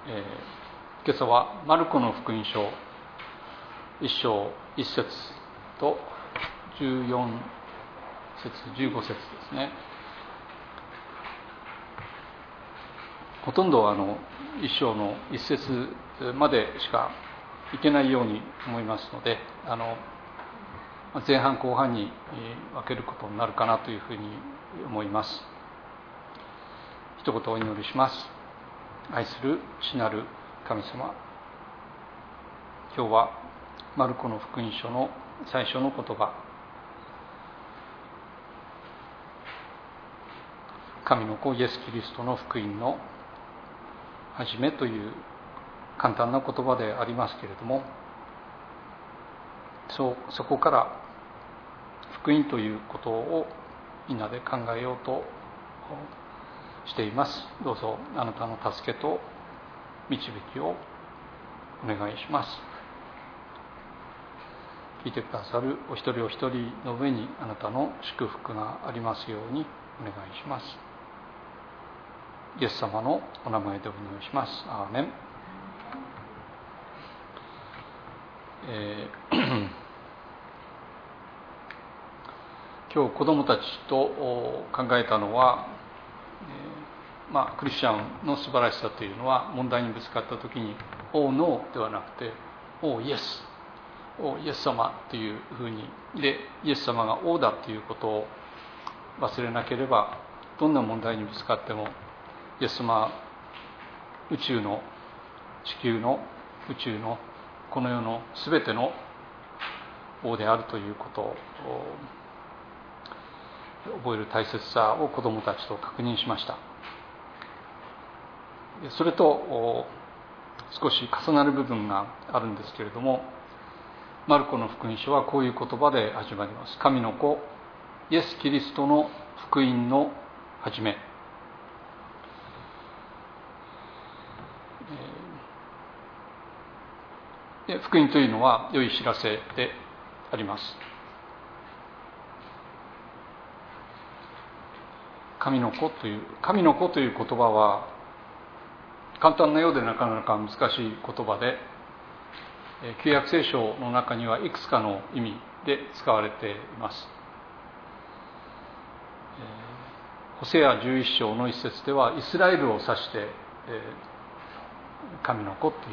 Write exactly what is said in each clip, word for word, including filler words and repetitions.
えー、今朝はマルコの福音書一章一節と十四節十五節ですね。ほとんどあの一章の一節までしかいけないように思いますので、あの前半後半に分けることになるかなというふうに思います。一言お祈りします。愛する父なる神様、今日はマルコの福音書の最初の言葉、神の子イエス・キリストの福音の始めという簡単な言葉でありますけれども、そうそこから福音ということをみんなで考えようとしています。どうぞあなたの助けと導きをお願いします。聞いてくださるお一人お一人の上にあなたの祝福がありますようにお願いします。イエス様のお名前でお願いします。アーメン。えー、今日子どもたちと考えたのは、えーまあ、クリスチャンの素晴らしさというのは、問題にぶつかった時に「オーノー」ではなくて「オーイエス」「オーイエス様」というふうにで、イエス様が「オー」だということを忘れなければ、どんな問題にぶつかってもイエス様は宇宙の地球の宇宙のこの世のすべての王であるということを覚える大切さを子どもたちと確認しました。それと少し重なる部分があるんですけれども、マルコの福音書はこういう言葉で始まります。神の子イエス・キリストの福音の始め。で福音というのは良い知らせであります。神の子という神の子という言葉は簡単なようでなかなか難しい言葉で、旧約聖書の中にはいくつかの意味で使われています。ホセアじゅういっ章の一節ではイスラエルを指して神の子という、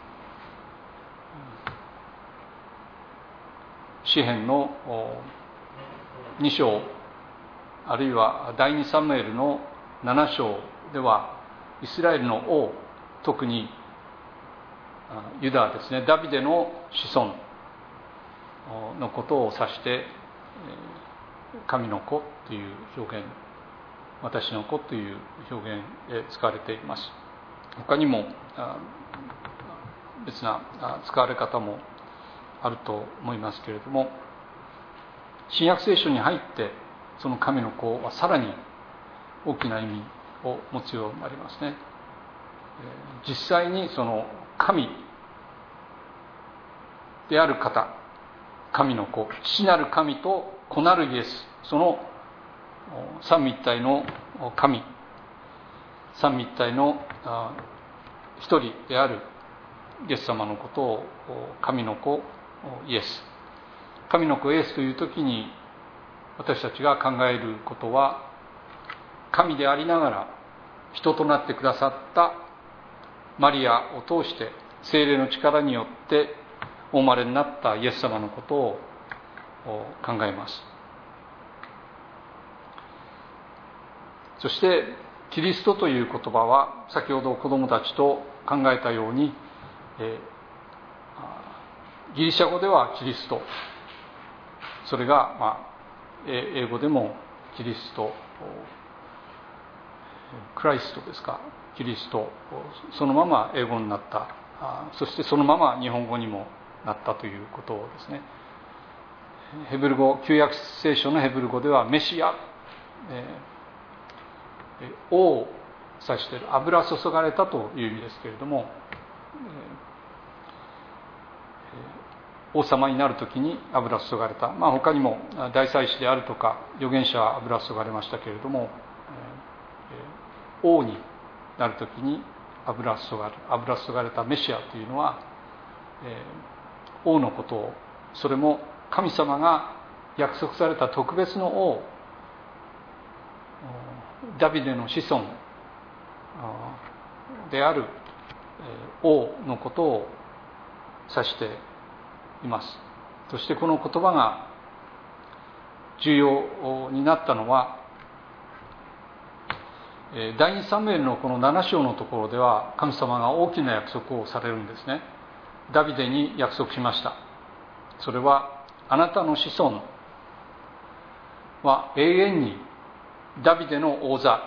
詩編のに章あるいは第二サムエルのなな章ではイスラエルの王、特にユダですね、ダビデの子孫のことを指して神の子という表現、私の子という表現で使われています。他にも別な使われ方もあると思いますけれども、新約聖書に入ってその神の子はさらに大きな意味を持つようになりますね。実際にその神である方、神の子、父なる神と子なるイエス、その三位一体の神、三位一体の一人であるイエス様のことを神の子イエス、神の子イエスという時に私たちが考えることは、神でありながら人となってくださったマリアを通して聖霊の力によってお生まれになったイエス様のことを考えます。そしてキリストという言葉は、先ほど子どもたちと考えたように、えー、ギリシャ語ではキリスト、それが、まあ、英語でもキリスト、クライストですか、キリスト、そのまま英語になった、そしてそのまま日本語にもなったということですね。ヘブル語、旧約聖書のヘブル語ではメシア、えー、王を指している、油注がれたという意味ですけれども、えー、王様になるときに油注がれた、まあ、他にも大祭司であるとか預言者は油注がれましたけれども、王になるときに油注がれ油注がれたメシアというのは、えー、王のことを、それも神様が約束された特別の王、ダビデの子孫である王のことを指しています。そしてこの言葉が重要になったのは、第二サムエルのこのなな章のところでは神様が大きな約束をされるんですね。ダビデに約束しました。それは、あなたの子孫は永遠にダビデの王座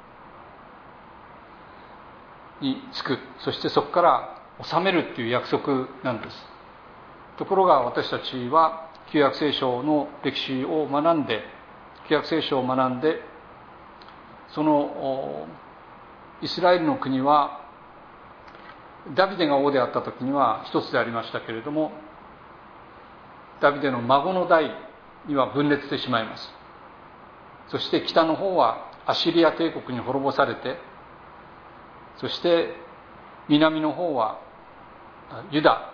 につく、そしてそこから治めるっていう約束なんです。ところが私たちは旧約聖書の歴史を学んで旧約聖書を学んでそのイスラエルの国はダビデが王であった時には一つでありましたけれども、ダビデの孫の代には分裂してしまいます。そして北の方はアシリア帝国に滅ぼされて、そして南の方はユダ、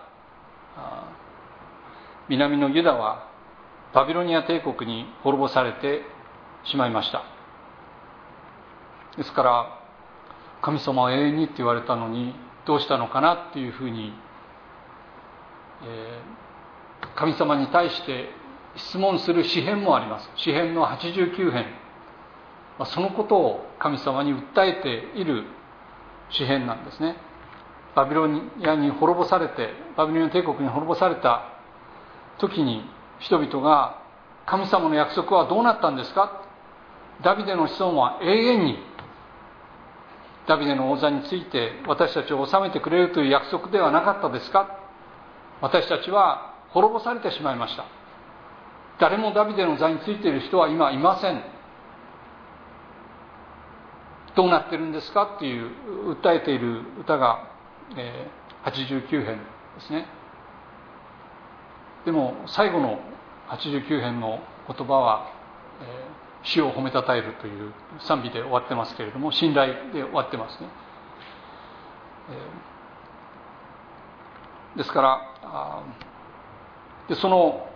南のユダはバビロニア帝国に滅ぼされてしまいました。ですから神様は永遠にって言われたのにどうしたのかなっていうふうに、えー、神様に対して質問する詩編もあります。詩編のはちじゅうきゅう編、そのことを神様に訴えている詩編なんですね。バビロニアに滅ぼされてバビロニア帝国に滅ぼされた時に人々が神様の約束はどうなったんですか、ダビデの子孫は永遠にダビデの王座について私たちを治めてくれるという約束ではなかったですか。私たちは滅ぼされてしまいました。誰もダビデの座についている人は今いません。どうなってるんですかっていう訴えている歌が、えー、はちじゅうきゅう編ですね。でも最後のはちじゅうきゅう編の言葉は、えー主を褒めたたえるという賛美で終わってますけれども、信頼で終わってますね。ですからでその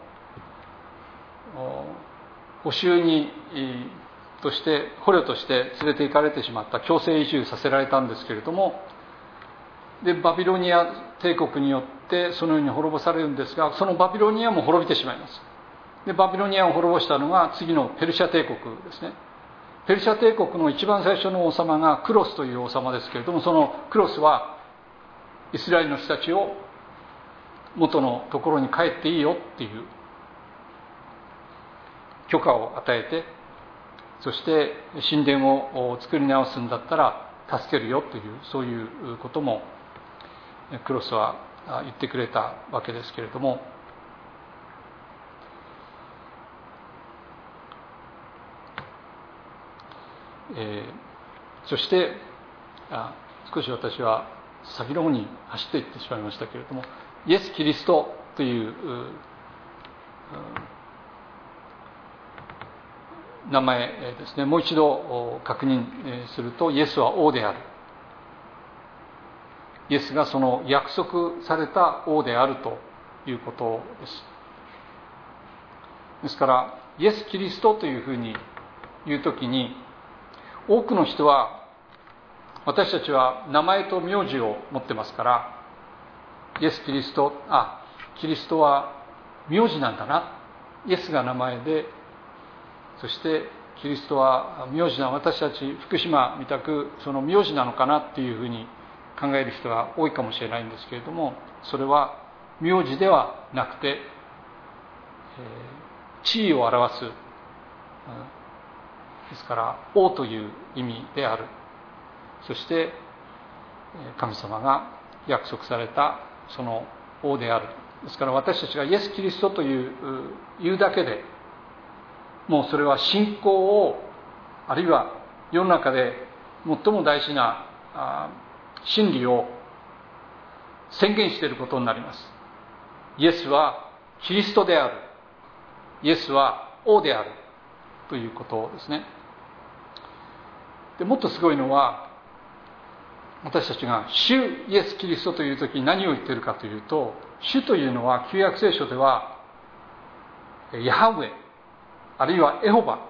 捕囚にとして捕虜として連れて行かれてしまった、強制移住させられたんですけれども、でバビロニア帝国によってそのように滅ぼされるんですが、そのバビロニアも滅びてしまいます。でバビロニアを滅ぼしたのが次のペルシャ帝国ですね。ペルシャ帝国の一番最初の王様がクロスという王様ですけれども、そのクロスはイスラエルの人たちを元のところに帰っていいよっていう許可を与えて、そして神殿を作り直すんだったら助けるよという、そういうこともクロスは言ってくれたわけですけれども、えー、そしてあ少し私は先の方に走っていってしまいましたけれども、イエス・キリストという、う名前ですね、もう一度確認すると、イエスは王である。イエスがその約束された王であるということです。ですからイエス・キリストというふうに言うときに、多くの人は、私たちは名前と名字を持ってますから、イエス・キリスト、あ、キリストは名字なんだな、イエスが名前で、そしてキリストは名字な、私たち福島みたくその名字なのかなっていうふうに考える人が多いかもしれないんですけれども、それは名字ではなくて、えー、地位を表す、ですから王という意味である。そして神様が約束されたその王である。ですから私たちがイエス・キリストという言うだけで、もうそれは信仰を、あるいは世の中で最も大事な真理を宣言していることになります。イエスはキリストである、イエスは王であるということですね。でもっとすごいのは、 私たちが主イエス・キリストという時に何を言っているかというと、主というのは旧約聖書ではヤハウェ、あるいはエホバ、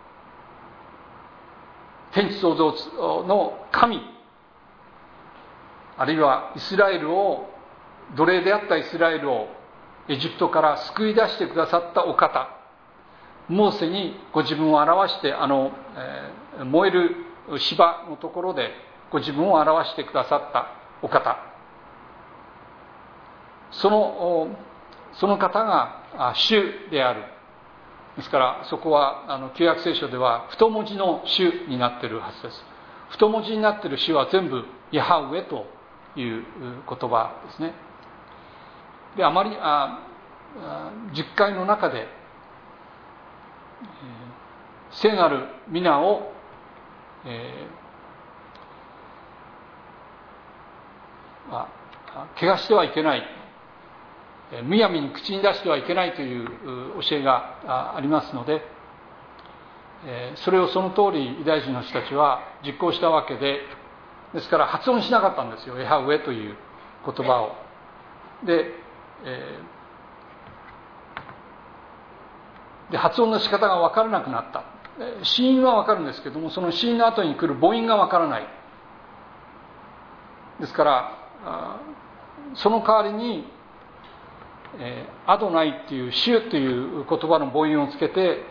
天地創造の神、あるいはイスラエルを、奴隷であったイスラエルをエジプトから救い出してくださったお方、モーセにご自分を表して、あの、えー、燃える芝のところでご自分を表してくださったお方、そのその方が主である。ですからそこはあの旧約聖書では太文字の主になっているはずです。太文字になっている主は全部ヤハウェという言葉ですね。で、あまりあじゅっかいの中で聖なる皆を、えーまあ、汚してはいけない、むやみに口に出してはいけないという教えがありますので、それをその通りユダヤ人の人たちは実行したわけで、ですから発音しなかったんですよ、ヤハウェという言葉を。で、えー、で発音の仕方が分からなくなった。子音は分かるんですけども、その子音の後に来る母音が分からない。ですからその代わりにえー、アドナイっていう主という言葉の母音をつけて、え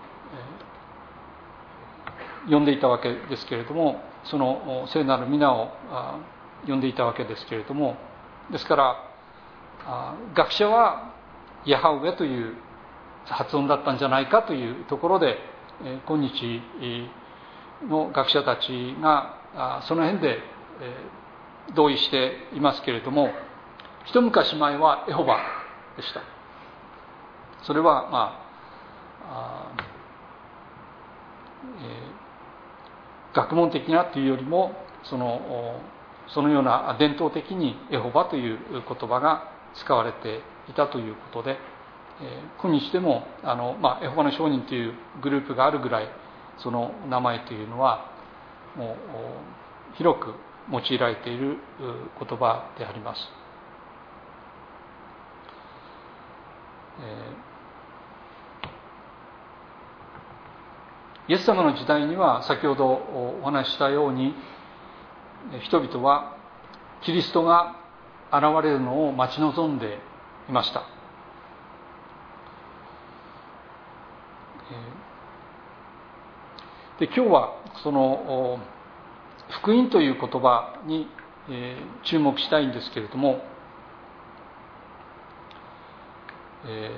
ー、呼んでいたわけですけれども、その聖なる皆を呼んでいたわけですけれども、ですから学者はヤハウェという発音だったんじゃないかというところで、えー、今日の学者たちがその辺で、えー、同意していますけれども、一昔前はエホバでした。それはまあ、あ、えー、学問的なというよりもそのそのような伝統的にエホバという言葉が使われていたということで、えー、今日でもあの、まあ、エホバの証人というグループがあるぐらい、その名前というのはもう広く用いられている言葉であります。イエス様の時代には先ほどお話ししたように、人々はキリストが現れるのを待ち望んでいました。で、今日はその福音という言葉に注目したいんですけれども、え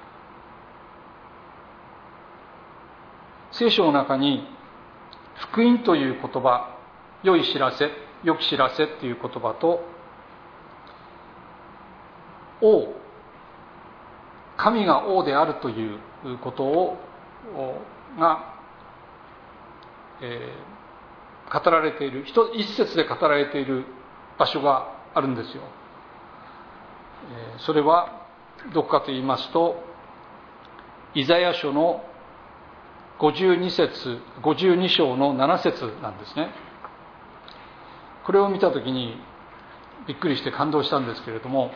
ー、聖書の中に福音という言葉、良い知らせ、良き知らせという言葉と、王、神が王であるということをが、えー、語られている、一節で語られている場所があるんですよ。えー、それはどこかと言いますと、イザヤ書のごじゅうに節、ごじゅうに章のなな節なんですね。これを見たときにびっくりして感動したんですけれども、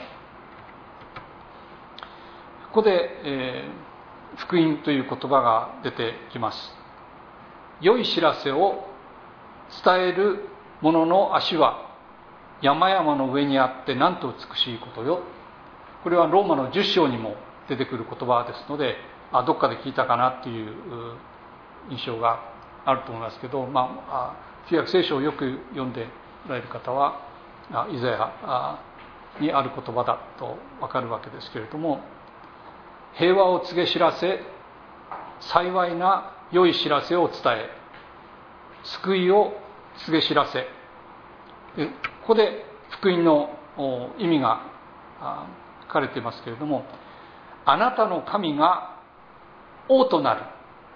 ここで、えー、福音という言葉が出てきます。良い知らせを伝える者の足は山々の上にあってなんと美しいことよ。これはローマのじゅっ章にも出てくる言葉ですので、あ、どっかで聞いたかなっていう印象があると思いますけど、まあ、旧約聖書をよく読んでおられる方はイザヤにある言葉だと分かるわけですけれども、平和を告げ知らせ、幸いな良い知らせを伝え、救いを告げ知らせ、でここで福音の意味が書かれていますけれども、あなたの神が王となる、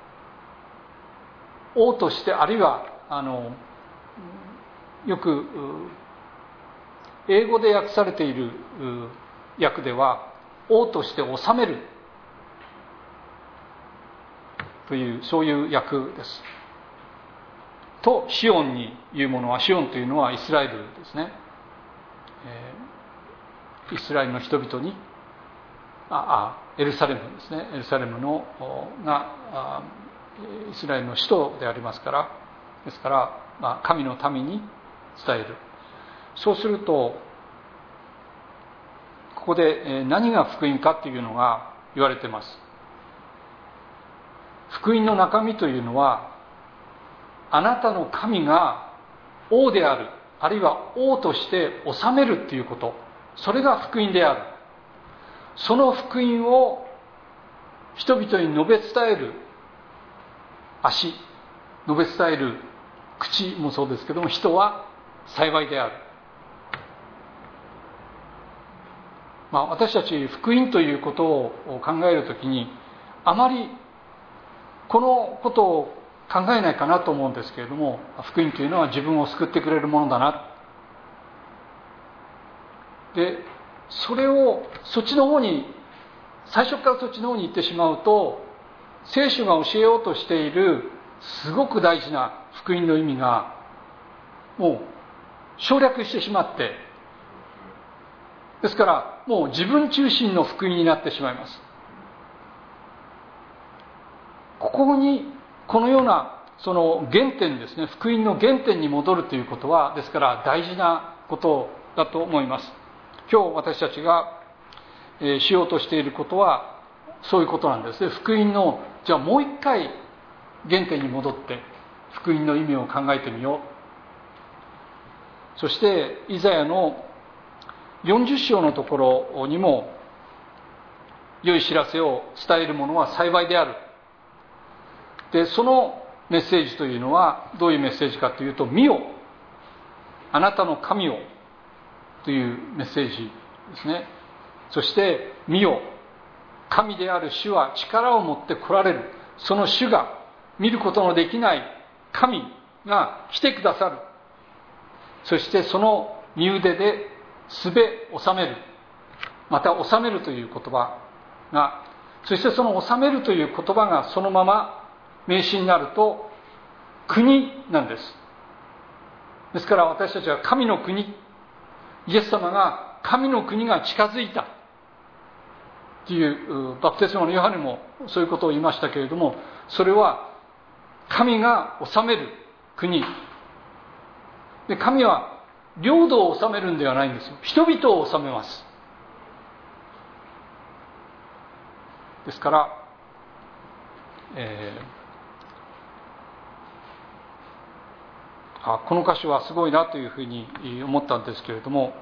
王として、あるいはあのよく英語で訳されている訳では王として治めるという、そういう訳です。 とシオンに言うものは、シオンというのはイスラエルですね、えー、イスラエルの人々にああエルサレムですね、エルサレムのがイスラエルの首都でありますから、ですから、まあ、神の民に伝える。そうするとここで何が福音かというのが言われています。福音の中身というのは、あなたの神が王である、あるいは王として治めるということ、それが福音である。その福音を人々に述べ伝える足、述べ伝える口もそうですけども、人は幸いである。まあ、私たち福音ということを考えるときに、あまりこのことを考えないかなと思うんですけれども、福音というのは自分を救ってくれるものだな。で、それをそっちの方に、最初からそっちの方に行ってしまうと、聖書が教えようとしているすごく大事な福音の意味がもう省略してしまって、ですからもう自分中心の福音になってしまいます。ここにこのようなその原点ですね、福音の原点に戻るということは、ですから大事なことだと思います。今日私たちが、えー、しようとしていることはそういうことなんですね。福音の、じゃあもう一回原点に戻って福音の意味を考えてみよう。そしてイザヤのよんじゅっ章のところにも、良い知らせを伝える者は幸いである。で、そのメッセージというのはどういうメッセージかというと、見よ、あなたの神をというメッセージですね。そして見よ、神である主は力を持って来られる。その主が見ることのできない神が来てくださる。そしてその身腕ですべ治める。また治めるという言葉が、そしてその治めるという言葉がそのまま名詞になると国なんです。ですから私たちは神の国、イエス様が神の国が近づいたというバプテスマのヨハネもそういうことを言いましたけれども、それは神が治める国で、神は領土を治めるんではないんですよ。人々を治めます。ですから、えー、あこの箇所はすごいなというふうに思ったんですけれども、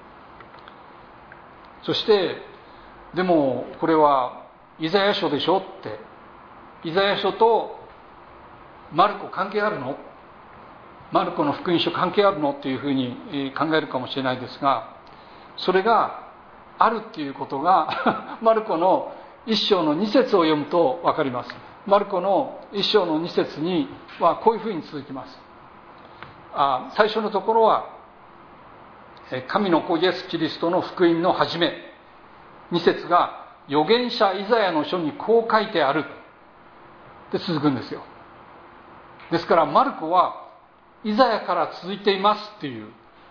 そしてでもこれはイザヤ書でしょって、イザヤ書とマルコ関係あるの、マルコの福音書関係あるのっていうふうに考えるかもしれないですが、それがあるっていうことがマルコの一章の二節を読むと分かります。マルコの一章の二節にはこういうふうに続きます。あ最初のところは神の子イエス・キリストの福音の始め、二節が預言者イザヤの書にこう書いてあるって続くんですよ。ですからマルコはイザヤから続いていますっていう、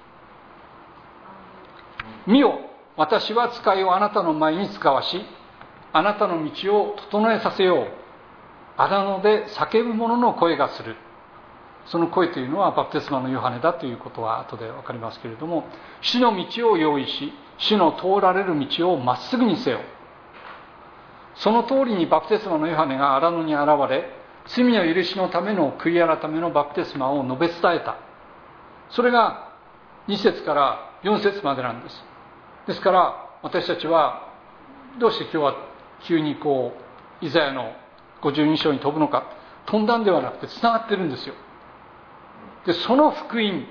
見よ、私は使いをあなたの前に使わし、あなたの道を整えさせよう。荒野で叫ぶ者の声がする。その声というのはバプテスマのヨハネだということは後で分かりますけれども、主の道を用意し、主の通られる道をまっすぐにせよ。その通りにバプテスマのヨハネが荒野に現れ、罪の許しのための悔い改めのバプテスマを述べ伝えた。それがに節からよん節までなんです。ですから私たちはどうして今日は急にこうイザヤのごじゅうに章に飛ぶのか、飛んだんではなくてつながってるんですよ。でその福音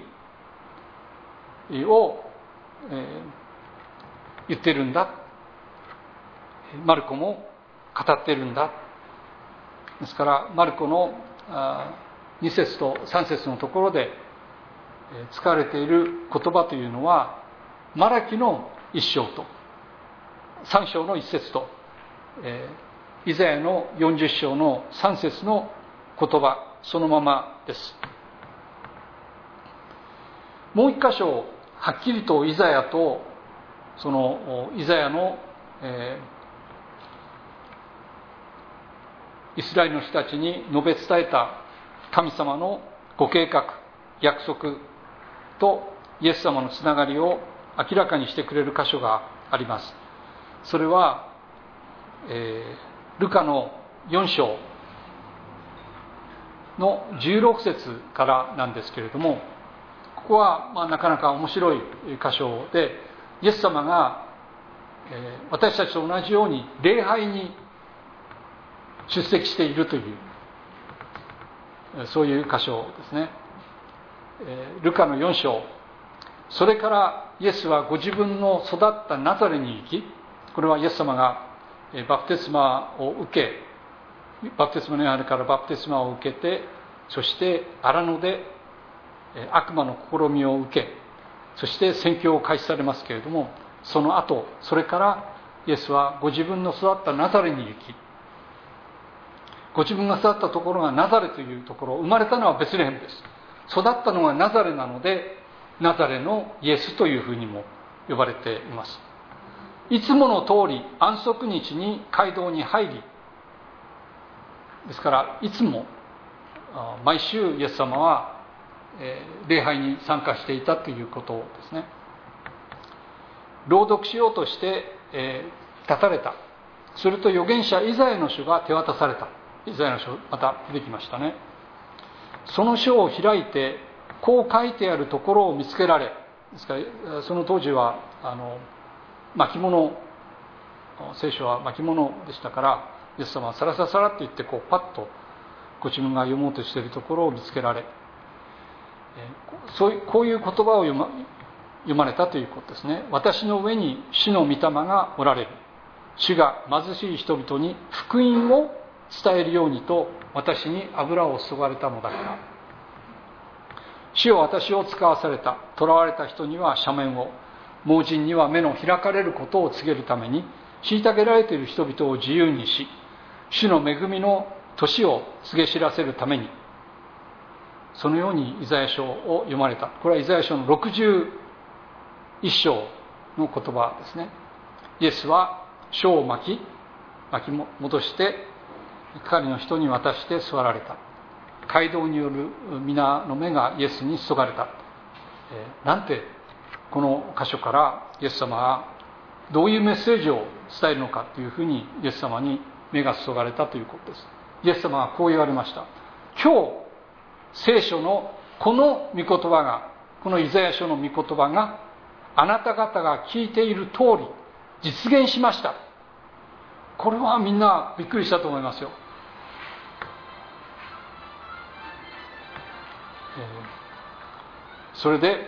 を、えー、言ってるんだ。マルコも語ってるんだ。ですからマルコのに節とさん節のところで使われている言葉というのは、マラキのいっ章とさん章のいち節と、えー、イザヤのよんじゅっ章のさん節の言葉そのままです。 もう一箇所はっきりとイザヤとそのイザヤの、えー、イスラエルの人たちに述べ伝えた神様のご計画、約束とイエス様のつながりを明らかにしてくれる箇所があります。それは、えー、ルカのよん章のじゅうろく節からなんですけれども、ここはまあなかなか面白い箇所で、イエス様が、えー、私たちと同じように礼拝に出席しているという、そういう箇所ですね。えー、ルカのよん章、それからイエスはご自分の育ったナザレに行き、これはイエス様がバプテスマを受け、バプテスマのヨハネからバプテスマを受けて、そして荒野で悪魔の試みを受け、そして宣教を開始されますけれども、その後、それからイエスはご自分の育ったナザレに行き、ご自分が育ったところがナザレというところ、生まれたのはベツレヘムです。育ったのがナザレなので、ナザレのイエスというふうにも呼ばれています。いつもの通り安息日に街道に入り、ですからいつも毎週イエス様は礼拝に参加していたということですね。朗読しようとして立たれた。すると預言者イザヤの書が手渡された。イザヤの書また出てきましたね。その書を開いてこう書いてあるところを見つけられ、ですからその当時はあの巻物、聖書は巻物でしたから、イエス様はサラサラサラと言ってこうパッとご自分が読もうとしているところを見つけられ、そういうこういう言葉を読ま、読まれたということですね。私の上に主の御霊がおられる。主が貧しい人々に福音を伝えるようにと私に油を注がれたのだから。主よ、私を使わされた。囚われた人には赦免を、盲人には目の開かれることを告げるために、虐げられている人々を自由にし、主の恵みの年を告げ知らせるために、そのようにイザヤ書を読まれた。これはイザヤ書のろくじゅういっ章の言葉ですね。イエスは書を巻き巻き戻して係の人に渡して座られた。街道による皆の目がイエスに注がれた。えー、なんてこの箇所からイエス様はどういうメッセージを伝えるのかというふうにイエス様に目が注がれたということです。イエス様はこう言われました。今日聖書のこの御言葉が、このイザヤ書の御言葉があなた方が聞いている通り実現しました。これはみんなびっくりしたと思いますよ。えー、それで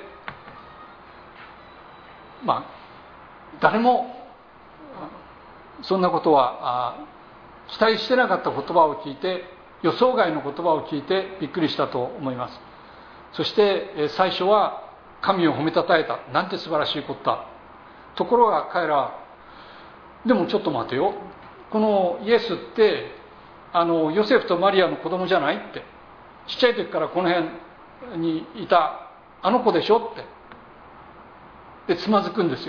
まあ誰もそんなことは期待してなかった言葉を聞いて、予想外の言葉を聞いてびっくりしたと思います。そして最初は神を褒めたたえた。なんて素晴らしいことだ。ところが彼らは、でもちょっと待てよ、このイエスってあのヨセフとマリアの子供じゃないって、ちっちゃい時からこの辺にいたあの子でしょってでつまずくんですよ。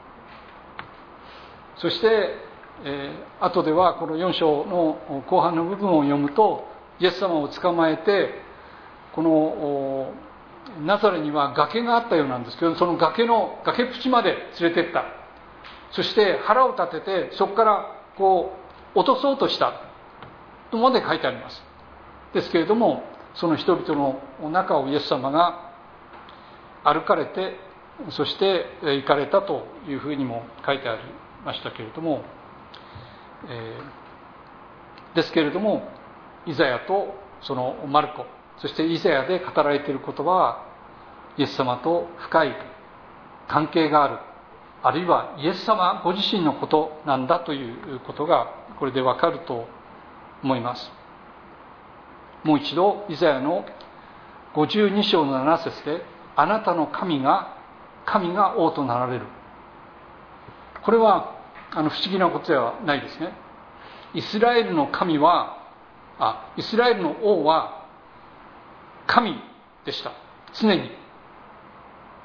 そして、えー、後ではこのよん章の後半の部分を読むと、イエス様を捕まえてこのナザレには崖があったようなんですけど、その崖の崖っぷちまで連れてった。そして腹を立ててそこからこう落とそうとしたとまで書いてあります。ですけれども、その人々の中をイエス様が歩かれて、そして行かれたというふうにも書いてありましたけれども、えー、ですけれどもイザヤとそのマルコ、そしてイザヤで語られている言葉はイエス様と深い関係がある、あるいはイエス様ご自身のことなんだということがこれでわかると思います。もう一度イザヤのごじゅうに章のなな節で、あなたの神が神が王となられる。これはあの不思議なことではないですね。イスラエルの神はあイスラエルの王は神でした。常に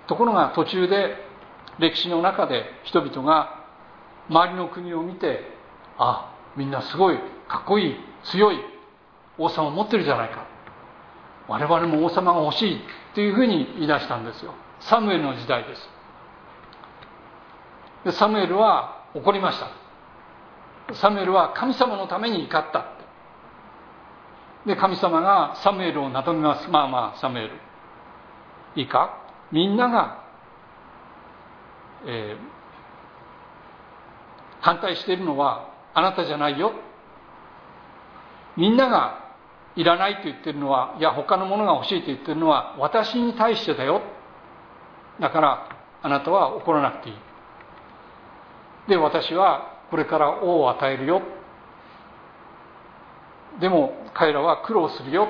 ところが途中で歴史の中で人々が周りの国を見て、あ、みんなすごいかっこいい強い王様を持ってるじゃないか、我々も王様が欲しいというふうに言い出したんですよ。サムエルの時代です。でサムエルは怒りました。サムエルは神様のために怒った。で神様がサムエルをなだめます。まあまあサムエルいいか、みんなが、えー、反対しているのはあなたじゃないよ。みんながいらないと言っているのは、いや他のものが欲しいと言っているのは私に対してだよ。だからあなたは怒らなくていい。で私はこれから王を与えるよ。でも彼らは苦労するよ。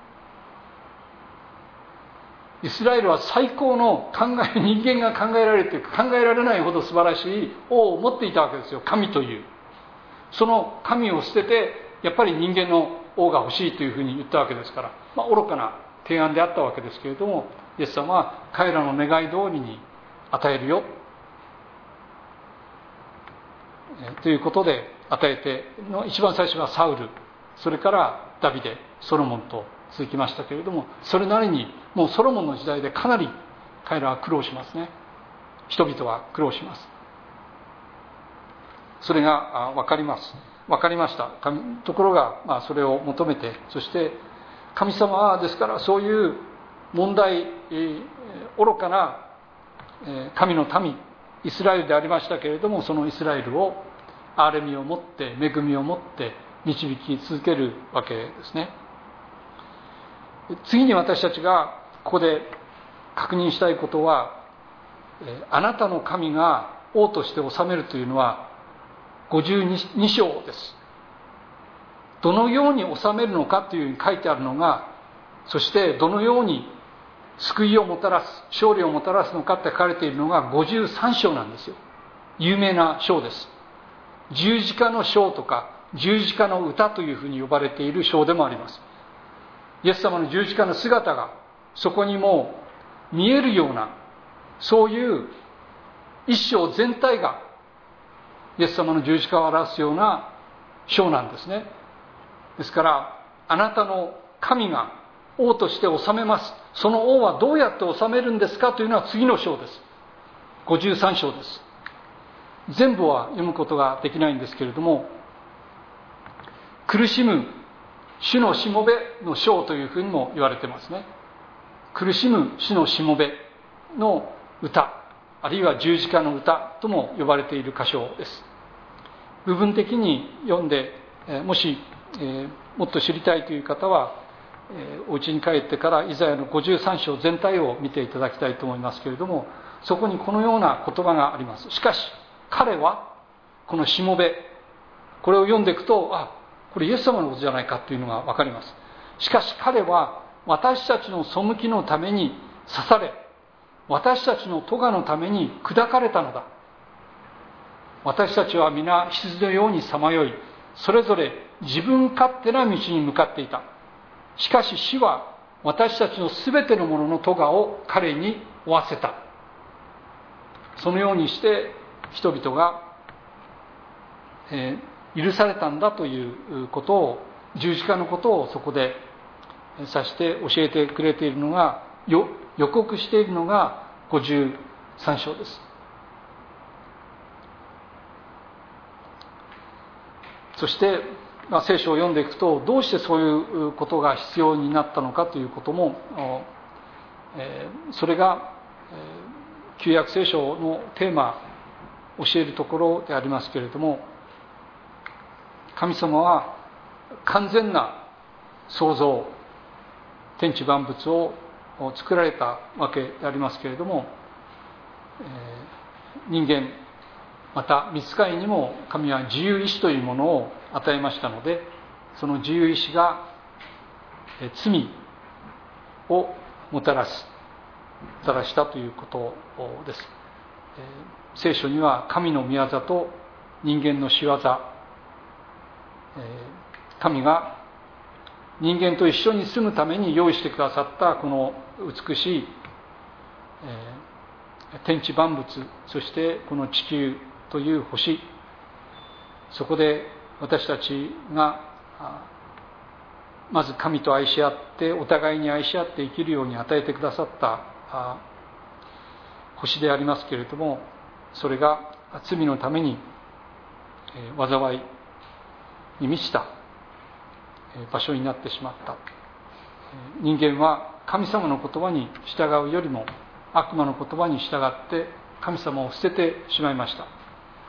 イスラエルは最高の考え、人間が考えられるというか考えられないほど素晴らしい王を持っていたわけですよ。神というその神を捨ててやっぱり人間の王が欲しいというふうに言ったわけですから、まあ、愚かな提案であったわけですけれども、イエス様は彼らの願い通りに与えるよということで与えての、一番最初はサウル、それからダビデ、ソロモンと続きましたけれども、それなりにもうソロモンの時代でかなり彼らは苦労しますね。人々は苦労します。それが分かります。分かりました。ところが、まあ、それを求めて、そして神様はですからそういう問題、愚かな神の民イスラエルでありましたけれども、そのイスラエルを憐れみを持って恵みを持って導き続けるわけですね。次に私たちがここで確認したいことは、あなたの神が王として治めるというのはごじゅうに章です。どのように治めるのかというふうに書いてあるのが、そしてどのように救いをもたらす、勝利をもたらすのかって書かれているのがごじゅうさん章なんですよ。有名な章です。十字架の章とか十字架の歌というふうに呼ばれている章でもあります。イエス様の十字架の姿がそこにもう見えるような、そういう一章全体がイエス様の十字架を表すような章なんですね。ですからあなたの神が王として治めます。その王はどうやって治めるんですかというのは次の章です。ごじゅうさん章です。全部は読むことができないんですけれども、苦しむ主のしもべの章というふうにも言われてますね。苦しむ主のしもべの歌、あるいは十字架の歌とも呼ばれている箇所です。部分的に読んで、もし、えー、もっと知りたいという方は、えー、お家に帰ってからイザヤのごじゅうさん章全体を見ていただきたいと思いますけれども、そこにこのような言葉があります。しかし彼はこのしもべ、これを読んでいくと、あ、これイエス様のことじゃないかというのが分かります。しかし彼は私たちの背きのために刺され、私たちの咎のために砕かれたのだ。私たちは皆羊のようにさまよい、それぞれ自分勝手な道に向かっていた。しかし主は私たちのすべてのものの咎を彼に負わせた。そのようにして人々が、えー、許されたんだということを、十字架のことをそこで指して教えてくれているのが、よ予告しているのがごじゅうさん章です。そして、まあ、聖書を読んでいくと、どうしてそういうことが必要になったのかということも、えー、それが、えー、旧約聖書のテーマ、教えるところでありますけれども、神様は完全な創造、天地万物を作られたわけでありますけれども、えー、人間また御使いにも神は自由意志というものを与えましたので、その自由意志が罪をもたらすもたらしたということです。聖書には神の御業と人間の仕業、神が人間と一緒に住むために用意してくださったこの美しい天地万物、そしてこの地球という星、そこで私たちがまず神と愛し合って、お互いに愛し合って生きるように与えてくださった星でありますけれども、それが罪のために災いに満ちた場所になってしまった。人間は神様の言葉に従うよりも悪魔の言葉に従って神様を捨ててしまいました。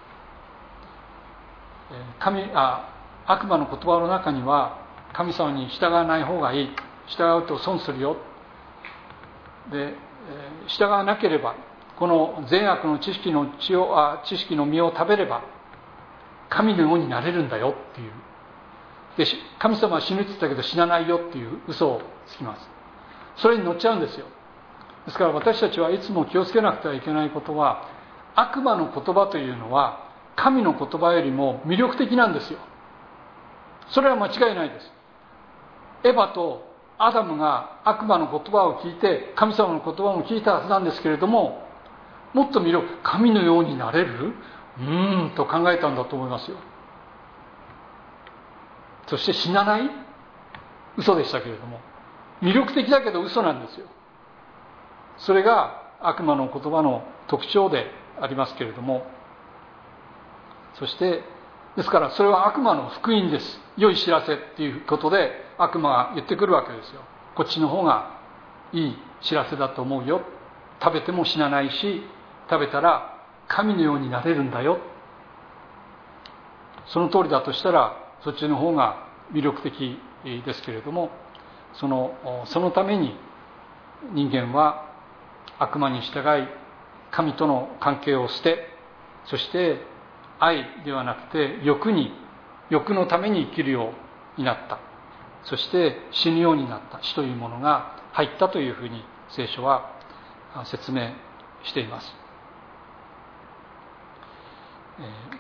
神あ悪魔の言葉の中には、神様に従わない方がいい、従うと損するよ、で従わなければこの善悪の知識の血をあ知識の実を食べれば神のようになれるんだよっていう、で神様は死ぬって言ったけど死なないよっていう嘘をつきます。それに乗っちゃうんですよ。ですから私たちはいつも気をつけなくてはいけないことは、悪魔の言葉というのは神の言葉よりも魅力的なんですよ。それは間違いないです。エヴァとアダムが悪魔の言葉を聞いて神様の言葉も聞いたはずなんですけれども、もっと魅力、神のようになれるうーんと考えたんだと思いますよ。そして死なない嘘でしたけれども、魅力的だけど嘘なんですよ。それが悪魔の言葉の特徴でありますけれども、そしてですからそれは悪魔の福音です。良い知らせっていうことで悪魔が言ってくるわけですよ。こっちの方がいい知らせだと思うよ、食べても死なないし、食べたら神のようになれるんだよ、その通りだとしたらそっちの方が魅力的ですけれども、そのそのために人間は悪魔に従い神との関係を捨て、そして愛ではなくて欲に欲のために生きるようになった。そして死ぬようになった。死というものが入ったというふうに聖書は説明しています。えー、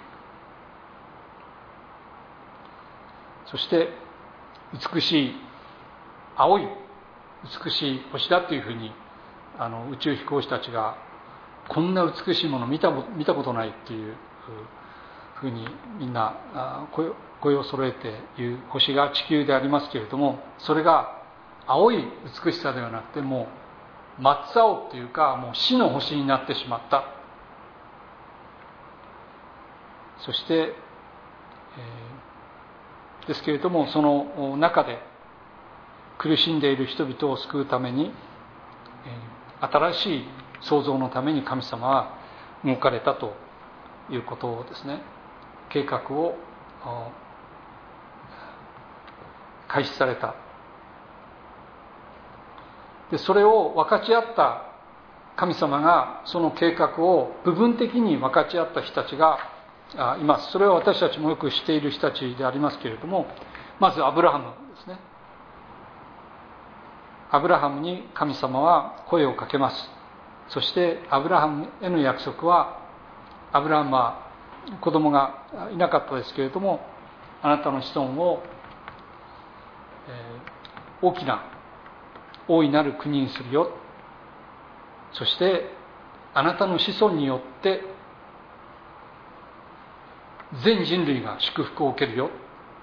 そして美しい青い美しい星だというふうにあの宇宙飛行士たちが、こんな美しいもの見た見たことないっていうふうにみんな声声を揃えて言う星が地球でありますけれども、それが青い美しさではなくて、もう真っ青というか、もう死の星になってしまった。そして、えー、ですけれども、その中で苦しんでいる人々を救うために、えー、新しい創造のために神様は動かれたということですね。計画を開始された。でそれを分かち合った神様が、その計画を部分的に分かち合った人たちがいます。それは私たちもよく知っている人たちでありますけれども、まずアブラハムですね。アブラハムに神様は声をかけます。そしてアブラハムへの約束は、アブラハムは子供がいなかったですけれども、あなたの子孫を、えー、大きな大いなる国にするよ。そしてあなたの子孫によって全人類が祝福を受けるよ。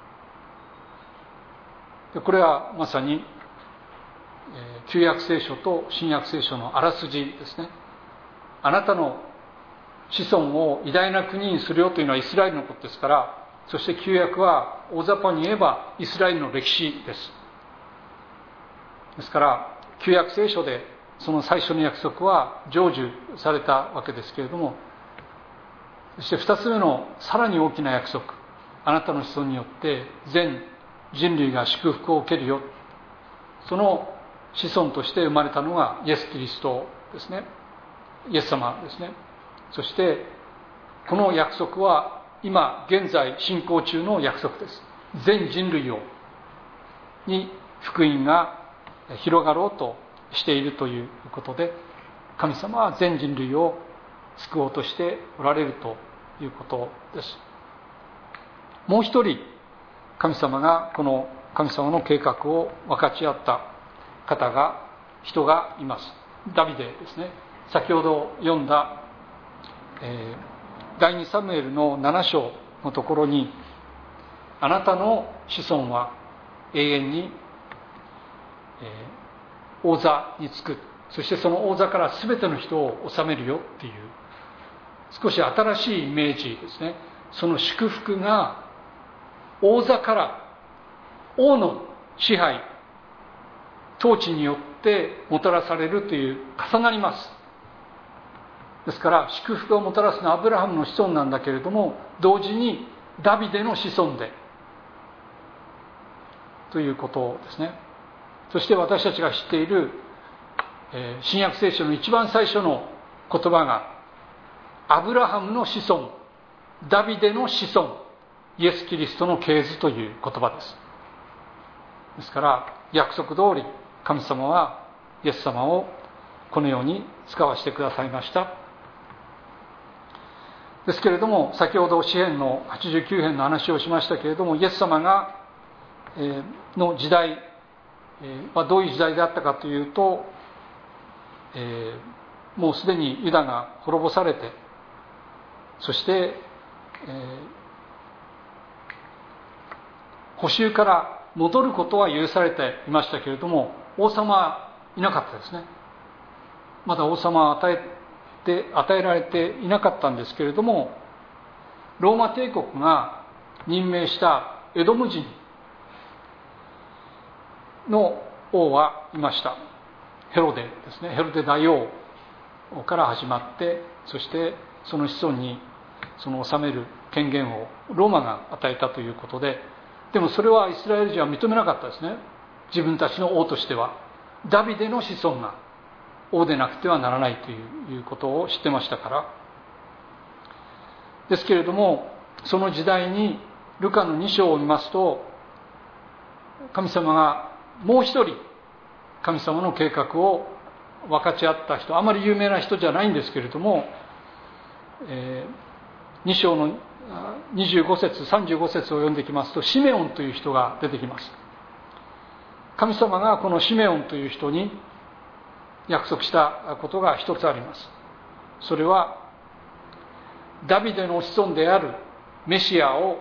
でこれはまさに、えー、旧約聖書と新約聖書のあらすじですね。あなたの子孫を偉大な国にするよというのはイスラエルのことですから、そして旧約は大雑把に言えばイスラエルの歴史です。ですから旧約聖書でその最初の約束は成就されたわけですけれども、そして二つ目のさらに大きな約束、あなたの子孫によって全人類が祝福を受けるよ、その子孫として生まれたのがイエス・キリストですね。イエス様ですね。そしてこの約束は今現在進行中の約束です。全人類をに福音が広がろうとしているということで、神様は全人類を救おうとしておられるということです。もう一人神様がこの神様の計画を分かち合った方が人がいます。ダビデですね。 先ほど読んだ、えー、第二サムエルのなな章のところに、あなたの子孫は永遠に、えー、王座につく、そしてその王座から全ての人を治めるよっていう少し新しいイメージですね。その祝福が王座から王の支配統治によってもたらされるという重なります。ですから祝福をもたらすのはアブラハムの子孫なんだけれども、同時にダビデの子孫でということですね。そして私たちが知っている、えー、新約聖書の一番最初の言葉がアブラハムの子孫、ダビデの子孫、イエス・キリストの系図という言葉です。ですから約束通り神様はイエス様をこのように使わせてくださいました。ですけれども、先ほど詩編のはちじゅうきゅう編の話をしましたけれども、イエス様がの時代はどういう時代であったかというと、えー、もうすでにユダが滅ぼされて、そして、えー、捕囚から戻ることは許されていましたけれども、王様はいなかったですね。まだ王様は与えて与えられていなかったんですけれども、ローマ帝国が任命したエドム人の王はいました。ヘロデですね。ヘロデ大王から始まって、そしてその子孫にその治める権限をローマが与えたということで、でもそれはイスラエル人は認めなかったですね。自分たちの王としてはダビデの子孫が王でなくてはならないということを知ってましたから。ですけれども、その時代にルカのに章を見ますと、神様がもう一人神様の計画を分かち合った人、あまり有名な人じゃないんですけれども、えー、に章のにじゅうご節さんじゅうご節を読んできますと、シメオンという人が出てきます。神様がこのシメオンという人に約束したことが一つあります。それはダビデの子孫であるメシアを、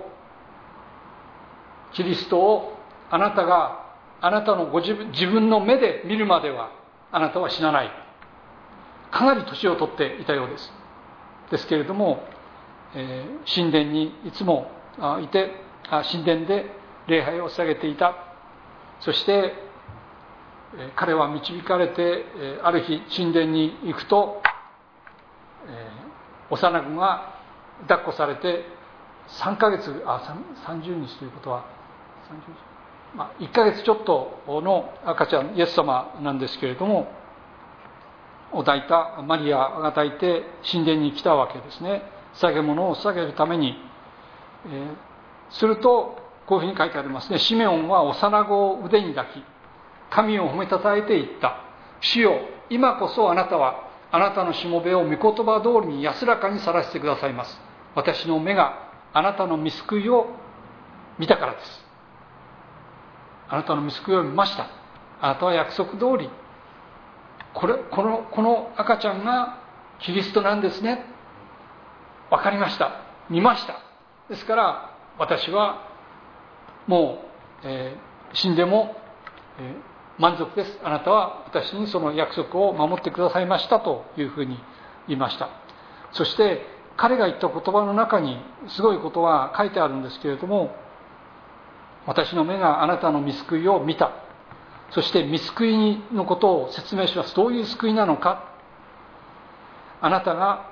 キリストをあなたがあなたのご自分、自分の目で見るまではあなたは死なない。かなり年を取っていたようです。ですけれども、えー、神殿にいつもいて、あ神殿で礼拝を捧げていた。そして、えー、彼は導かれて、えー、ある日神殿に行くと、えー、幼子が抱っこされてさんかげつ、あさんじゅうにちということはさんじゅうにち、まあ、いっかげつちょっとの赤ちゃん、イエス様なんですけれども、を抱いたマリアが抱いて神殿に来たわけですね。捧げ物を捧げるために、えー、するとこういうふうに書いてありますね。シメオンは幼子を腕に抱き、神を褒めたたえていった。主よ、今こそあなたはあなたのしもべを御言葉通りに安らかに去らせてくださいます。私の目があなたの御救いを見たからです。あなたの御救いを見ました。あなたは約束通り、これ、この、この赤ちゃんがキリストなんですね。わかりました。見ました。ですから私はもう、えー、死んでも、えー、満足です。あなたは私にその約束を守ってくださいましたというふうに言いました。そして彼が言った言葉の中にすごいことが書いてあるんですけれども、私の目があなたの御救いを見た。そして御救いのことを説明します。どういう救いなのか。あなたが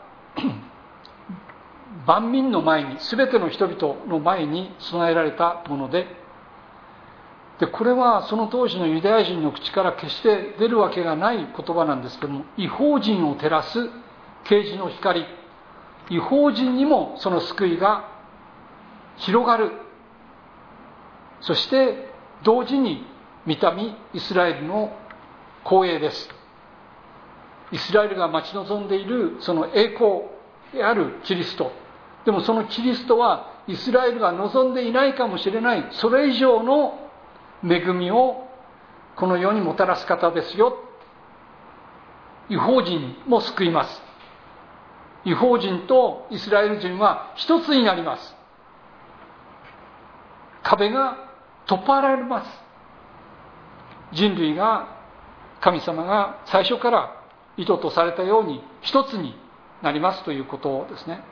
万民の前に、全ての人々の前に備えられたもので、でこれはその当時のユダヤ人の口から決して出るわけがない言葉なんですけども、異邦人を照らす啓示の光、異邦人にもその救いが広がる。そして同時に御民イスラエルの光栄です。イスラエルが待ち望んでいるその栄光であるキリスト。でもそのキリストはイスラエルが望んでいないかもしれない、それ以上の恵みをこの世にもたらす方ですよ異邦人も救います。異邦人とイスラエル人は一つになります。壁が取っ払われます。人類が、神様が最初から意図とされたように一つになりますということですね。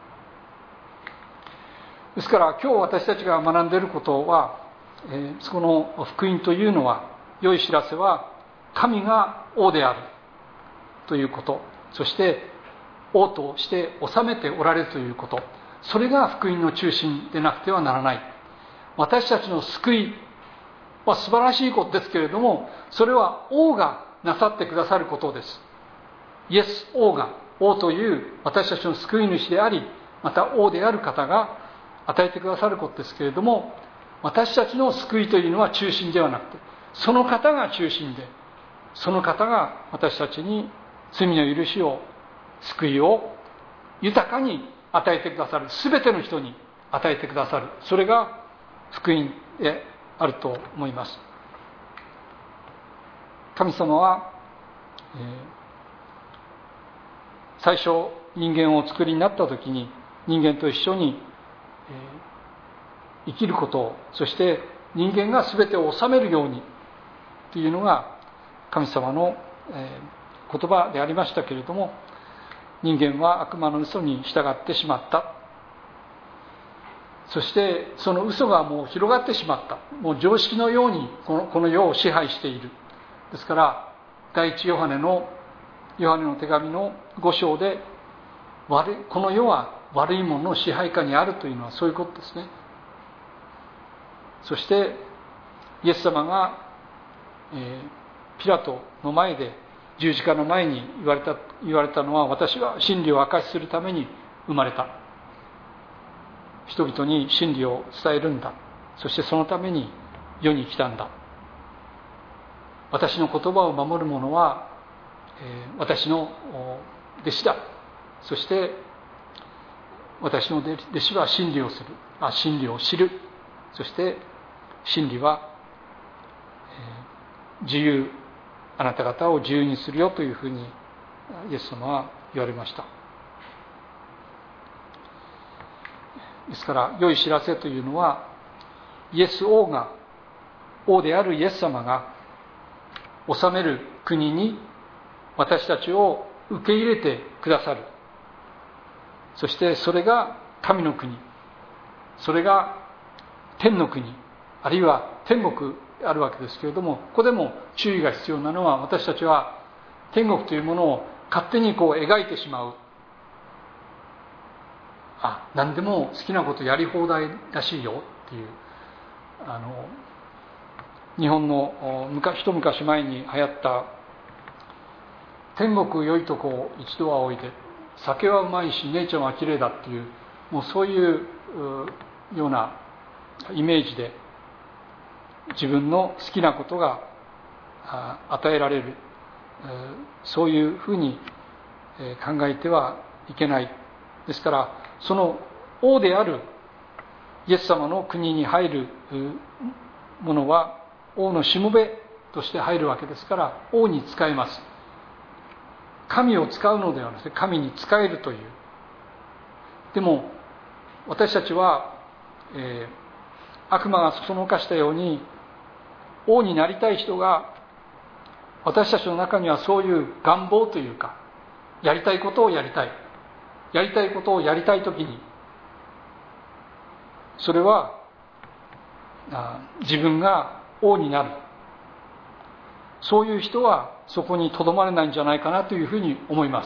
ですから今日私たちが学んでいることは、えー、その福音というのは、良い知らせは神が王であるということ、そして王として治めておられるということ、それが福音の中心でなくてはならない。私たちの救いは素晴らしいことですけれども、それは王がなさってくださることです。イエス王が、王という私たちの救い主であり、また王である方が与えてくださることですけれども、私たちの救いというのは中心ではなくて、その方が中心で、その方が私たちに罪の許しを、救いを豊かに与えてくださる、すべての人に与えてくださる、それが福音であると思います。神様は、えー最初人間をお作りになった時に、人間と一緒に生きることを、そして人間が全てを治めるようにというのが神様の言葉でありましたけれども、人間は悪魔の嘘に従ってしまった。そしてその嘘がもう広がってしまった。もう常識のようにこの、この世を支配している。ですから第一ヨハネのヨハネの手紙のご章で、悪いこの世は悪いものの支配下にあるというのはそういうことですね。そしてイエス様が、えー、ピラトの前で、十字架の前に言われた、言われたのは、私は真理を明かしするために生まれた。人々に真理を伝えるんだ。そしてそのために世に来たんだ。私の言葉を守る者は私の弟子だ。そして私の弟子は真理をする。あ、真理を知る。そして真理は自由、あなた方を自由にするよというふうにイエス様は言われました。ですから良い知らせというのは、イエス王が、王であるイエス様が治める国に私たちを受け入れてくださる。そしてそれが神の国、それが天の国、あるいは天国であるわけですけれども、ここでも注意が必要なのは、私たちは天国というものを勝手にこう描いてしまう。あ、何でも好きなことやり放題らしいよっていう、あの日本の昔一昔前に流行った天国良いとこ一度はおいで、酒はうまいし姉ちゃんは綺麗だっていう、もうそういうようなイメージで自分の好きなことが与えられる、そういうふうに考えてはいけない。ですからその王であるイエス様の国に入るものは王のしもべとして入るわけですから、王に仕えます。神を使うのではなくて神に仕えるという。でも私たちは、えー、悪魔がそそのかしたように、王になりたい人が、私たちの中にはそういう願望というか、やりたいことをやりたい、やりたいことをやりたいときに、それは自分が王になる、そういう人はそこにとどまれないんじゃないかなというふうに思います。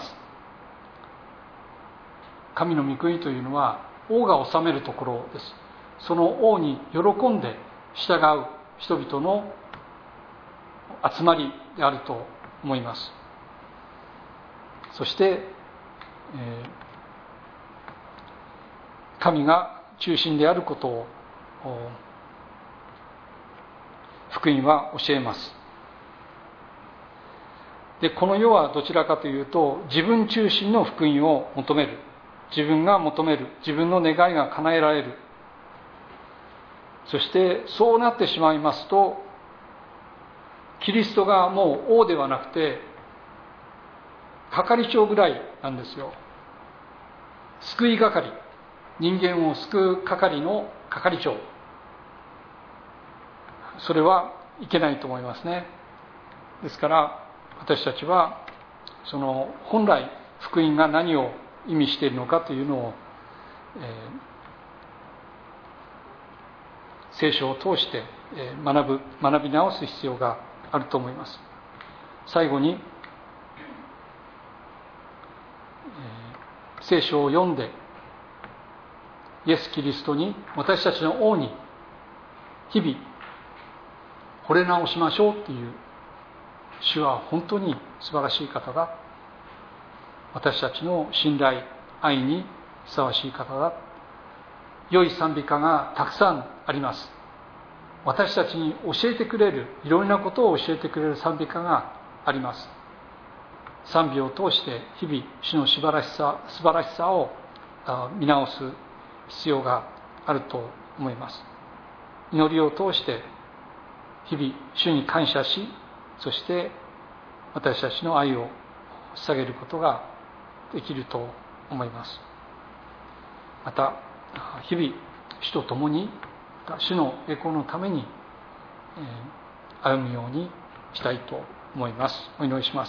神の御国というのは王が治めるところです。その王に喜んで従う人々の集まりであると思います。そして、えー、神が中心であることを福音は教えます。で、この世はどちらかというと、自分中心の福音を求める、自分が求める、自分の願いが叶えられる。そしてそうなってしまいますと、キリストがもう王ではなくて係長ぐらいなんですよ。救い係、人間を救う係の係長。それはいけないと思いますね。ですから私たちはその本来福音が何を意味しているのかというのを、えー、聖書を通して学ぶ学び直す必要があると思います。最後に、えー、聖書を読んでイエス・キリストに、私たちの王に日々惚れ直しましょうという、主は本当に素晴らしい方だ、私たちの信頼愛にふさわしい方だ、良い賛美歌がたくさんあります。私たちに教えてくれる、いろいろなことを教えてくれる賛美歌があります。賛美を通して日々主の素晴らしさ素晴らしさを見直す必要があると思います。祈りを通して日々主に感謝し、そして私たちの愛を捧げることができると思います。また日々主と共に主の栄光のために歩むようにしたいと思います。お祈りします。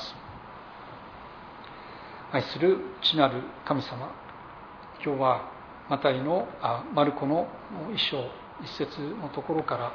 愛する父なる神様、今日はマタイのあマルコの一章一節のところから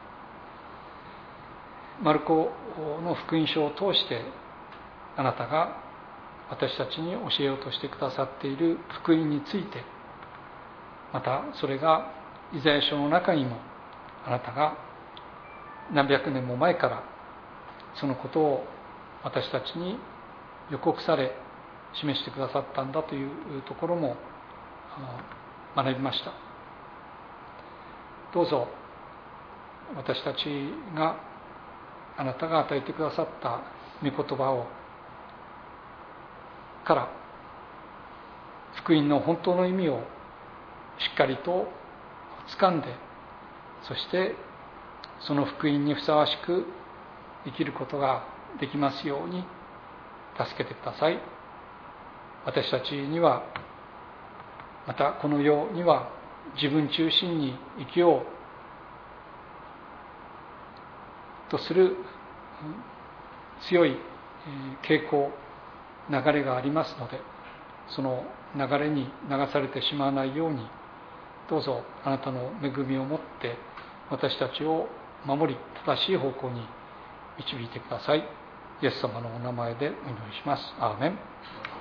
マルコの福音書を通してあなたが私たちに教えようとしてくださっている福音について、またそれがイザヤ書の中にもあなたが何百年も前からそのことを私たちに予告され示してくださったんだというところも学びました。どうぞ私たちがあなたが与えてくださった御言葉をから福音の本当の意味をしっかりと掴んで、そしてその福音にふさわしく生きることができますように助けてください。私たちにはまたこの世には自分中心に生きようとする強い傾向流れがありますので、その流れに流されてしまわないようにどうぞあなたの恵みをもって私たちを守り正しい方向に導いてください。イエス様のお名前でお祈りします。アーメン。